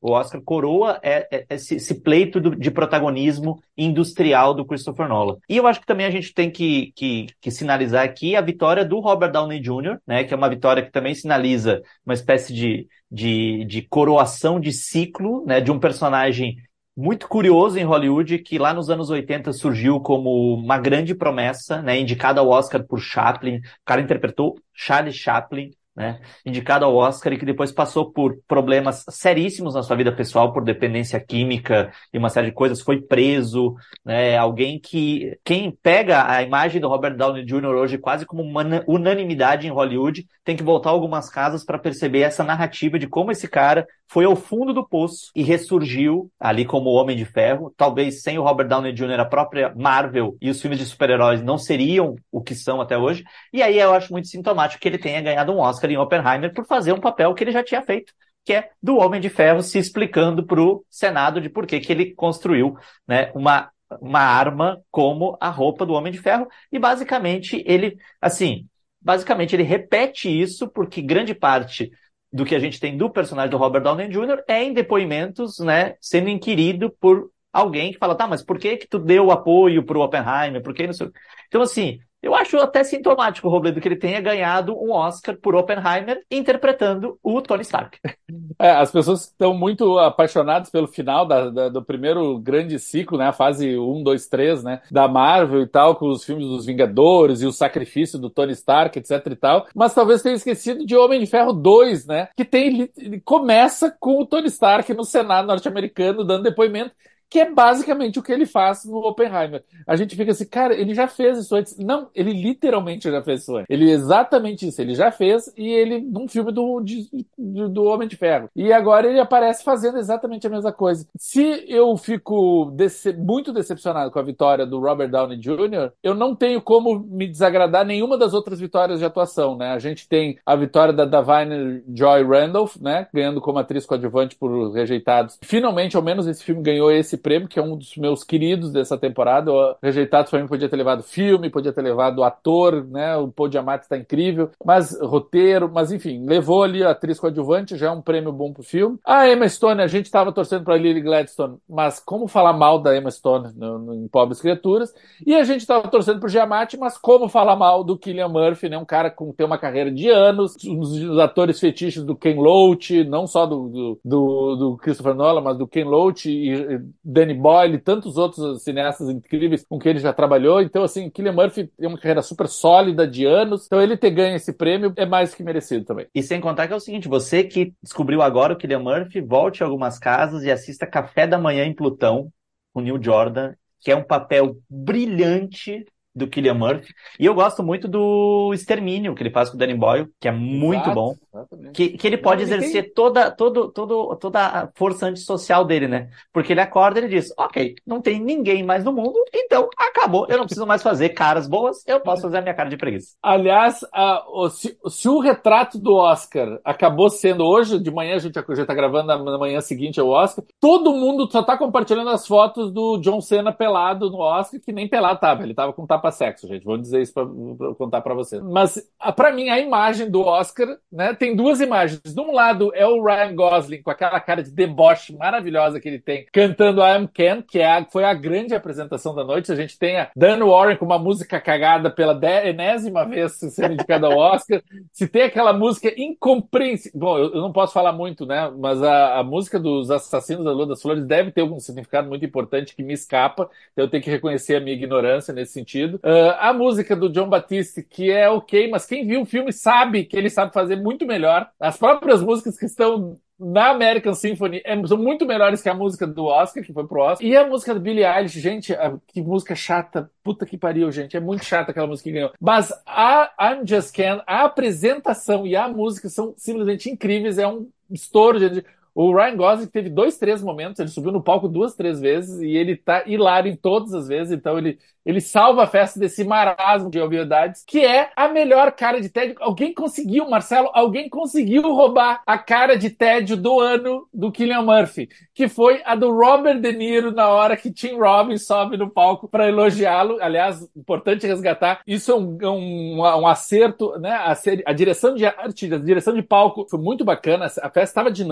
O Oscar coroa é, é, esse, esse pleito do, de protagonismo industrial do Christopher Nolan. E eu acho que também a gente tem que, que, que sinalizar aqui a vitória do Robert Downey júnior, né, que é uma vitória que também sinaliza uma espécie de, de, de coroação de ciclo, né, de um personagem muito curioso em Hollywood, que lá nos anos oitenta surgiu como uma grande promessa, né, indicado ao Oscar por Chaplin. O cara interpretou Charlie Chaplin, né, indicado ao Oscar, e que depois passou por problemas seríssimos na sua vida pessoal, por dependência química e uma série de coisas, foi preso, né, alguém que, quem pega a imagem do Robert Downey júnior hoje quase como uma unanimidade em Hollywood, tem que voltar algumas casas para perceber essa narrativa de como esse cara foi ao fundo do poço e ressurgiu ali como Homem de Ferro. Talvez sem o Robert Downey júnior a própria Marvel e os filmes de super-heróis não seriam o que são até hoje. E aí eu acho muito sintomático que ele tenha ganhado um Oscar em Oppenheimer por fazer um papel que ele já tinha feito, que é do Homem de Ferro se explicando para o Senado de por que que ele construiu, né, uma, uma arma como a roupa do Homem de Ferro. E basicamente ele, assim, basicamente ele repete isso porque grande parte do que a gente tem do personagem do Robert Downey júnior é em depoimentos, né, sendo inquirido por alguém que fala, tá, mas por que que tu deu apoio pro Oppenheimer? Por que não sei? Então, assim, eu acho até sintomático, Robledo, que ele tenha ganhado um Oscar por Oppenheimer interpretando o Tony Stark. É, as pessoas estão muito apaixonadas pelo final da, da, do primeiro grande ciclo, né, a fase um, dois, três, né, da Marvel e tal, com os filmes dos Vingadores e o sacrifício do Tony Stark, etc e tal, mas talvez tenha esquecido de Homem de Ferro dois, né, que tem, começa com o Tony Stark no Senado norte-americano dando depoimento, que é basicamente o que ele faz no Oppenheimer. A gente fica assim, cara, ele já fez isso antes. Não, ele literalmente já fez isso antes. Ele exatamente isso, ele já fez, e ele num filme do, de, do Homem de Ferro. E agora ele aparece fazendo exatamente a mesma coisa. Se eu fico dece- muito decepcionado com a vitória do Robert Downey júnior, eu não tenho como me desagradar nenhuma das outras vitórias de atuação, né? A gente tem a vitória da Davine Joy Randolph, né, ganhando como atriz coadjuvante por Rejeitados. Finalmente, ao menos esse filme ganhou esse prêmio, que é um dos meus queridos dessa temporada. O Rejeitados, para mim, podia ter levado filme, podia ter levado ator, né? O Paul Giamatti está incrível, mas roteiro, mas enfim, levou ali a atriz coadjuvante, já é um prêmio bom pro filme. A Emma Stone, a gente estava torcendo para Lily Gladstone, mas como falar mal da Emma Stone no, no, em Pobres Criaturas? E a gente estava torcendo pro Giamatti, mas como falar mal do Cillian Murphy, né? Um cara com tem uma carreira de anos, um dos atores fetiches do Ken Loach, não só do, do, do, do Christopher Nolan, mas do Ken Loach e Danny Boyle e tantos outros cineastas incríveis com quem ele já trabalhou. Então, assim, Cillian Murphy tem uma carreira super sólida de anos. Então, ele ter ganho esse prêmio é mais que merecido também. E sem contar que é o seguinte, você que descobriu agora o Cillian Murphy, volte a algumas casas e assista Café da Manhã em Plutão, com Neil Jordan, que é um papel brilhante do Cillian Murphy. E eu gosto muito do Extermínio, que ele faz com o Danny Boyle, que é muito Exato, bom. exatamente. Que, que ele pode Não, ele exercer tem- toda, todo, todo, toda a força antissocial dele, né? Porque ele acorda e ele diz, ok, não tem ninguém mais no mundo, então acabou. Eu não preciso mais fazer caras boas, eu posso fazer a minha cara de preguiça. Aliás, a- o- se, se o retrato do Oscar acabou sendo hoje, de manhã, a gente já está gravando na, na manhã seguinte ao Oscar, todo mundo só está compartilhando as fotos do John Cena pelado no Oscar, que nem pelado tava, ele tava com tapa-sexo, gente, vou dizer isso para contar para vocês. Mas, para mim, a imagem do Oscar, né, tem duas imagens. De um lado é o Ryan Gosling, com aquela cara de deboche maravilhosa que ele tem, cantando I Am Ken, que é a, foi a grande apresentação da noite. A gente tem a Dan Warren com uma música cagada pela enésima vez sendo indicada ao Oscar. Se tem aquela música incompreensível... Bom, eu, eu não posso falar muito, né? Mas a, a música dos Assassinos da Lua das Flores deve ter algum significado muito importante que me escapa. Então eu tenho que reconhecer a minha ignorância nesse sentido. Uh, a música do John Batiste, que é ok, mas quem viu o filme sabe que ele sabe fazer muito melhor. As próprias músicas que estão na American Symphony é, são muito melhores que a música do Oscar, que foi pro Oscar. E a música do Billie Eilish, gente, a, que música chata. Puta que pariu, gente. É muito chata aquela música que ganhou. Mas a I'm Just Ken, a apresentação e a música são simplesmente incríveis. É um estouro, gente. O Ryan Gosling teve dois, três momentos, ele subiu no palco duas, três vezes e ele tá hilário em todas as vezes, então ele, ele salva a festa desse marasmo de obviedades, que é a melhor cara de tédio. Alguém conseguiu, Marcelo, alguém conseguiu roubar a cara de tédio do ano do Cillian Murphy, que foi a do Robert De Niro na hora que Tim Robbins sobe no palco para elogiá-lo. Aliás, importante resgatar, isso é um, um, um acerto, né? A, a direção de arte, a direção de palco foi muito bacana, a festa estava dinâmica,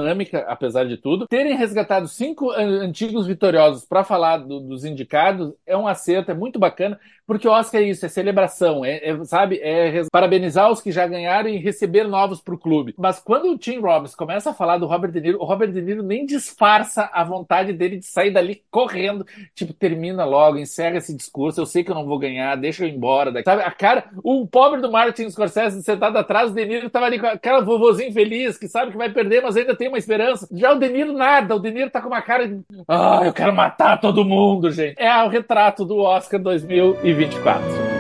apesar de tudo. Terem resgatado cinco antigos vitoriosos para falar do, dos indicados é um acerto, é muito bacana, porque o Oscar é isso, é celebração, é, é, sabe, é parabenizar os que já ganharam e receber novos pro clube. Mas quando o Tim Robbins começa a falar do Robert De Niro, o Robert De Niro nem disfarça a vontade dele de sair dali correndo, tipo, termina logo, encerra esse discurso, eu sei que eu não vou ganhar, deixa eu ir embora daqui. Sabe, a cara, o pobre do Martin Scorsese sentado atrás, o De Niro tava ali com aquela vovozinho feliz, que sabe que vai perder, mas ainda tem uma esperança. Já o De Niro nada, o De Niro tá com uma cara de, ah, eu quero matar todo mundo, gente. É o retrato do Oscar dois mil e vinte e quatro.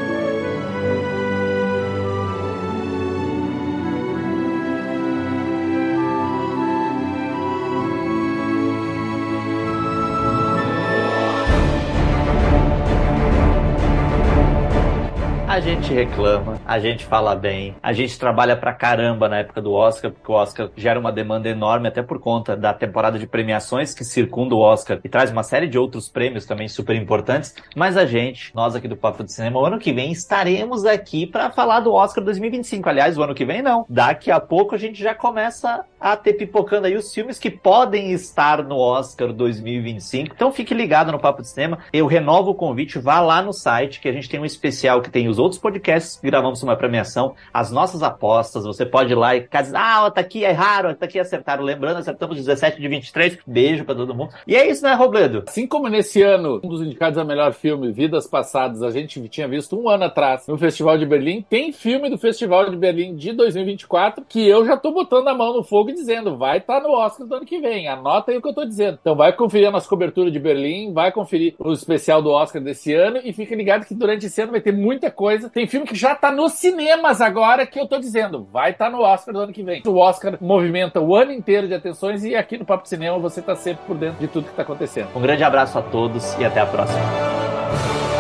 A gente reclama, a gente fala bem, a gente trabalha pra caramba na época do Oscar, porque o Oscar gera uma demanda enorme, até por conta da temporada de premiações que circunda o Oscar e traz uma série de outros prêmios também super importantes. Mas a gente, nós aqui do Papo de Cinema, o ano que vem estaremos aqui pra falar do Oscar dois mil e vinte e cinco. Aliás, o ano que vem não. Daqui a pouco a gente já começa a ter pipocando aí os filmes que podem estar no Oscar dois mil e vinte e cinco. Então fique ligado no Papo de Cinema. Eu renovo o convite, vá lá no site que a gente tem um especial que tem os outros podcasts que gravamos uma premiação, as nossas apostas, você pode ir lá e ficar dizendo, ah, tá aqui erraram, tá aqui acertaram. Lembrando, acertamos dezessete de vinte e três, beijo pra todo mundo. E é isso, né, Robledo? Assim como nesse ano, um dos indicados a melhor filme, Vidas Passadas, a gente tinha visto um ano atrás no Festival de Berlim, tem filme do Festival de Berlim de dois mil e vinte e quatro que eu já tô botando a mão no fogo e dizendo, vai estar no Oscar do ano que vem, anota aí o que eu tô dizendo. Então vai conferir a nossa cobertura de Berlim, vai conferir o especial do Oscar desse ano e fica ligado que durante esse ano vai ter muita coisa. Tem filme que já tá nos cinemas agora que eu tô dizendo, vai estar no Oscar do ano que vem. O Oscar movimenta o ano inteiro de atenções e aqui no Papo Cinema você tá sempre por dentro de tudo que tá acontecendo. Um grande abraço a todos e até a próxima.